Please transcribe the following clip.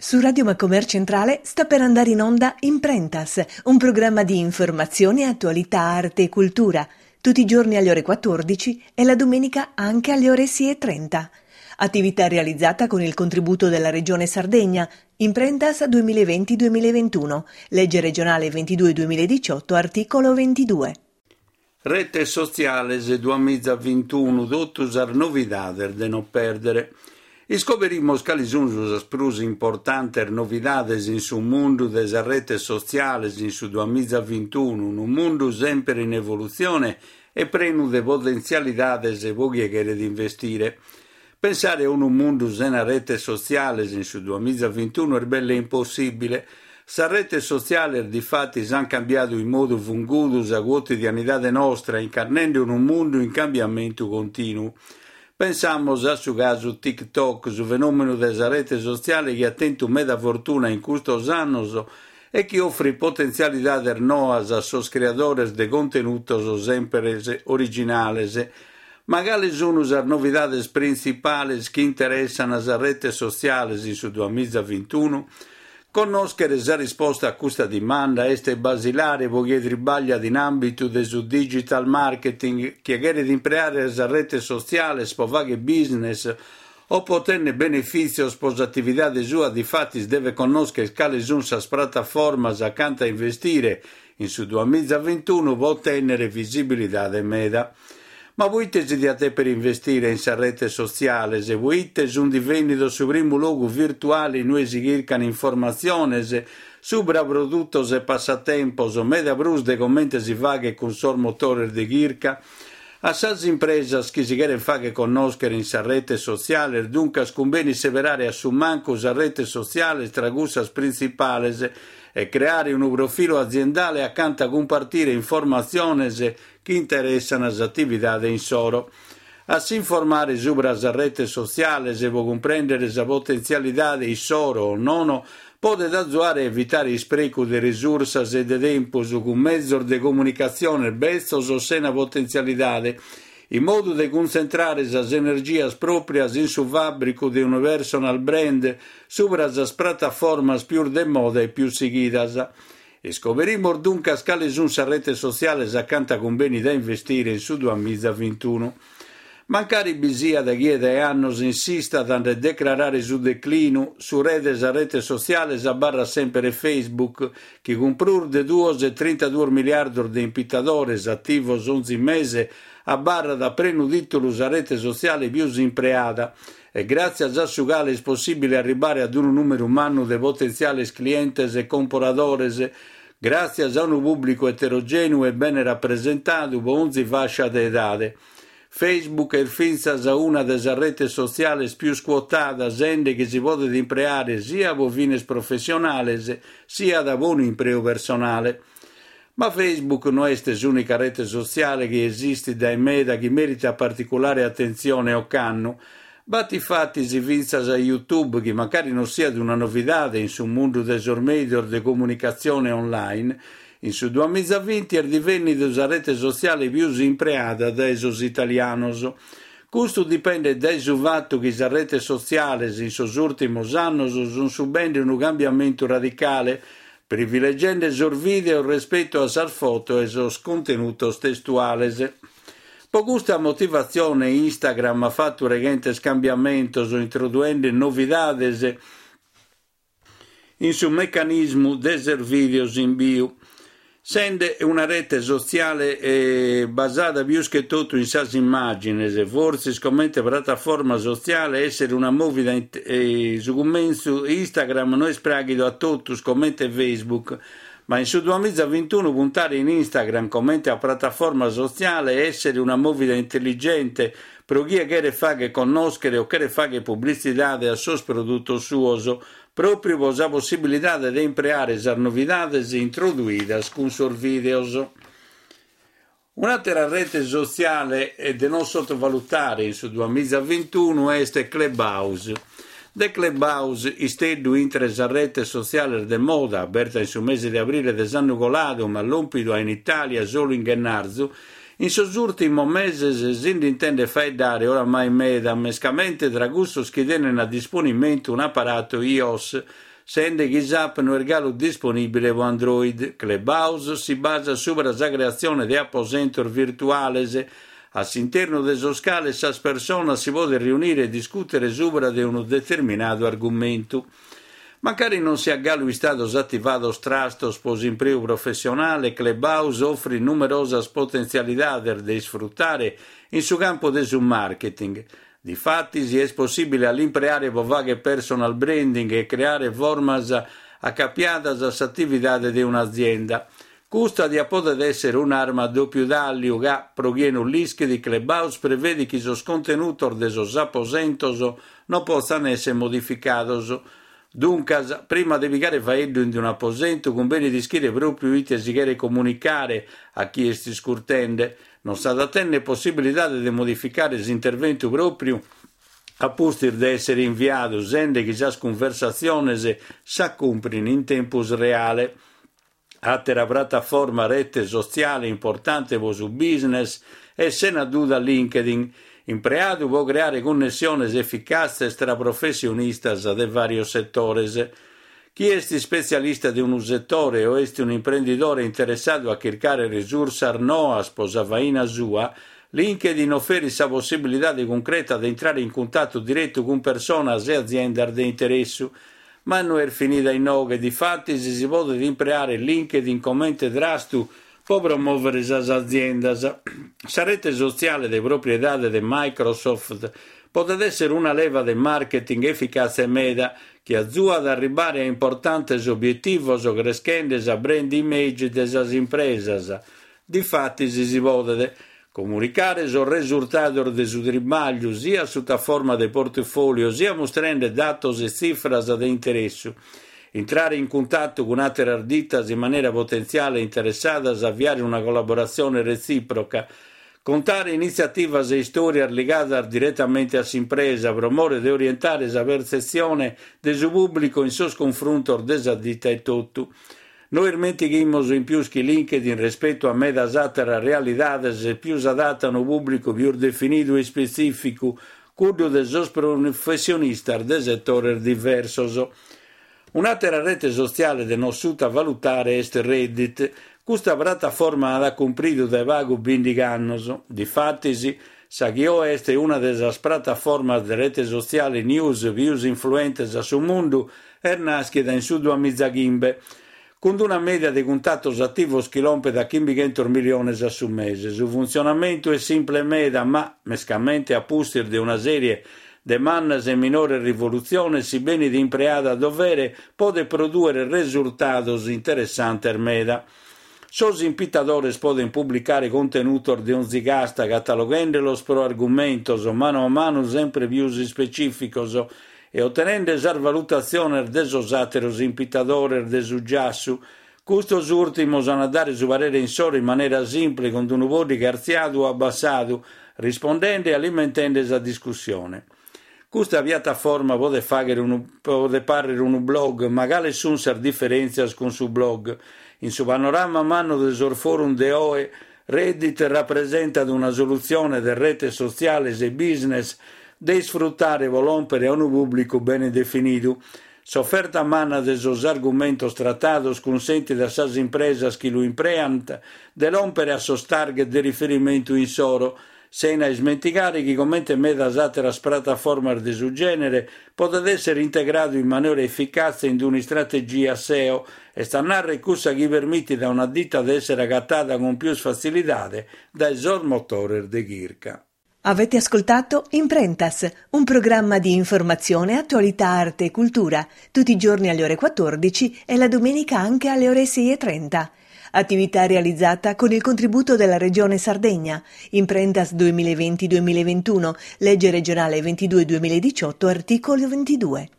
Su Radio Macomer Centrale sta per andare in onda Imprentas, un programma di informazione, attualità, arte e cultura, tutti i giorni alle ore 14 e la domenica anche alle ore 6:30. Attività realizzata con il contributo della Regione Sardegna, Imprentas 2020-2021, legge regionale 22-2018, articolo 22. Rete sociales 2021, dottusar novidades de non perdere. Iscoverimos cali sunt as prus importantes novidades in su mundu des redes sociales in su 2021, un mundu sempre in evoluzione e pleno de potenzialidades e voghiere di investire. Pensare a un mundu senza rete sociale in su 2021 è bello impossibile. Sa rete sociale di fatti han cambiato in modo fungudo a quotidianità nostra, incarnando un mondo in cambiamento continuo. Pensamos a su caso TikTok, su fenomeno della rete sociale che ha tenuto meda fortuna in questi anni e che offre potenzialità nuove a sus creadores de contenutos sempre originales. Magari sono le novità principali che interessano le rete sociali in su 2021. Conoscere la risposta a questa domanda è basilare perché trabaglia in ambito del digital marketing, chiedere di impiegare la rete sociale per fare business o poterne beneficio per l'attività sua, di fatti deve conoscere quali sono le piattaforme accanto a investire in su 2021 per ottenere visibilità de meda. Ma voi desiderate per investire in sa rete sociale, se voi sono divenuto su primo luogo virtuale, noi si cercano informazioni sobre prodotti e passatempos, o media brus de commenti si fa che con sol motore di circa. Assas imprese che si vogliono fare conoscere in sa rete sociale, dunque conviene severare a su manco sa rete sociale tra gussas principali e creare un profilo aziendale accanto a compartire informazioni che interessano le attività in soro. A si informare sobre la rete sociale e può comprendere la potenzialità di soro o non, può aiutare a evitare il spreco di risorse e di tempo con mezzo di comunicazione bestos o sena potenzialità, in modo da concentrare le energie proprie in su fabbrico di un personal brand sopra le piattaforme più de moda e più seguite. E scoprimo dunque quali sono le rete sociali accanto a conveni da investire in su 2021. Mancari bisia da chiede anni insista a declarare su declino su rete sociale a barra sempre Facebook, che con pur de 2,32 miliardi di impitatori attivi 11 mesi a barra da prenuditolo la rete sociale più impreata e grazie a su quale è possibile arrivare ad un numero umano di potenziali clienti e compradores, grazie a un pubblico eterogeneo e ben rappresentato per ogni fascia di età. Facebook è finza una delle reti sociali più squotate, gente che si può impreare sia per fini professionali sia da buon impreo personale. Ma Facebook non è l'unica rete sociale che esiste da meda che merita particolare attenzione o canno. Batti fatti si finza a YouTube, che magari non sia di una novità in su mondo dei media di comunicazione online, in su 2020 è divenuta la rete sociale più impreata dai italiani. Questo dipende dal fatto che la rete sociale in sus ultimi anni sono subendo un cambiamento radicale, privilegiando il video rispetto a sal foto e sus contenuti testuali. Per questa motivazione Instagram ha fatto un recente scambiamento introduendo novità in su meccanismo dei videos in bio. Sende una rete sociale basata più che tutto in sas immagini, forse come piattaforma sociale essere una movida su commento Instagram non è spraghito a tutti come Facebook, ma in su 2021 puntare in Instagram come a piattaforma sociale essere una movida intelligente per chi vuole fare conoscere o vuole fare pubblicità a suo prodotto suo, proprio per la possibilità di impreare le novità introdotte con sul videos. Un'altra rete sociale da non sottovalutare in su 2021 è Clubhouse. The Clubhouse isteddu intre sa rete sociale de moda, aperta in su mese di aprile dell'anno colato, ma l'ompido in Italia solo in gennaio, in sos ultimi mesi si intende fare dare oramai meda mescamente tra gusto che tenen a disponimento un apparato iOS sende che app no regalo disponibile su Android. Clubhouse si basa sulla creazione di aposentos virtuales. All'interno de so scale sas personas si può riunire e discutere sopra di un determinato argomento. Magari non si ha stato attivato trastos pos impreu professionale, Clubhouse offre numerosas potenzialidades de sfruttare in su campo de su marketing. Difatti si è possibile all'impreare vaghe personal branding e creare formas accappiadas as attività di un'azienda. Custa di poter essere un'arma a doppio taglio che proviene un rischio di Clubhouse prevede che i contenuti de sos aposentos non possano essere modificati. Dunque, prima di picare faeddo in un aposento, conviene di scrivere proprio ite si chiede comunicare a chi sti scurtende. Non sta da tenne possibilità di modificare l'intervento proprio a postir di essere inviato, sende che già conversazioni si accumplino in tempo reale. Altra piattaforma rete sociale importante per su business è senza duda LinkedIn. Impreato può creare connessioni efficaci tra professionistas de vari settori. Chi è specialista di un settore o è un imprenditore interessato a cercare risorse noas sposa vaina sua, LinkedIn offre la possibilità di concreta di entrare in contatto diretto con persone e aziende di interesse. Ma non è finita in noghe, difatti si può impreare LinkedIn come drastu può promuovere le aziende. La rete sociale di proprietà di Microsoft può essere una leva di marketing efficace e meda che aiuta ad arrivare a importanti obiettivi crescendo la brand image delle imprese. Difatti si può comunicare sul risultato del suo trabalho sia sotto forma di portfolio sia mostrando dati e cifre di interesse. Entrare in contatto con altre arditas in maniera potenziale interessata ad avviare una collaborazione reciproca, contare iniziative e storie legate direttamente all'impresa, promuovere e orientare la percezione del suo pubblico in suo confronto desaddita e tutto. Noi dimentichiamo in più che LinkedIn rispetto a medas altre realtà più adatta a un pubblico più definito e specifico, quello dei suoi professionisti del settore diverso. Un'altra rete sociale da non valutare è Reddit. Questa piattaforma ha compreso dai vago 20 anni. Difatti, sa che è una delle piattaforme di rete sociale news più influenti sul mondo e nasce in su 2015, con una media di contatti attivi che rompe da 500 milioni su mese. Su funzionamento è simple media, ma mescamente a postir di una serie de mannas e minore rivoluzione, si bene di impreata a dovere, può produrre risultati interessanti per meda. Sos impitadores poden pubblicare contenuto di un zigasta cataloghendolos pro argumentos mano a mano sempre più specificos e ottenendo la valutazione desos ateros impitadores de su giassu. Custos ultimos hanno a dare su parere in solo in maniera semplice con un uovo garziato o abbassato, rispondendo e alimentando la discussione. Questa piattaforma può parere un blog, ma quali sono le differenze con su blog? In su panorama mano del forum de OE, Reddit rappresenta una soluzione di rete sociale e business di sfruttare e rompere a un pubblico ben definito. S'offerta manna de sos argumentos tratados consente da sas impresas che lo imprean de rompere a sos target di riferimento in soro, senza smenticare che come medas altre piattaforme di suo genere può essere integrato in maniera efficace in una strategia SEO e stanare cosa che permette da una ditta di essere agattata con più facilità dai suoi motori di circa. Avete ascoltato Imprentas, un programma di informazione, attualità, arte e cultura, tutti i giorni alle ore 14 e la domenica anche alle ore 6:30. Attività realizzata con il contributo della Regione Sardegna. Imprentas 2020-2021, legge regionale 22-2018, articolo 22.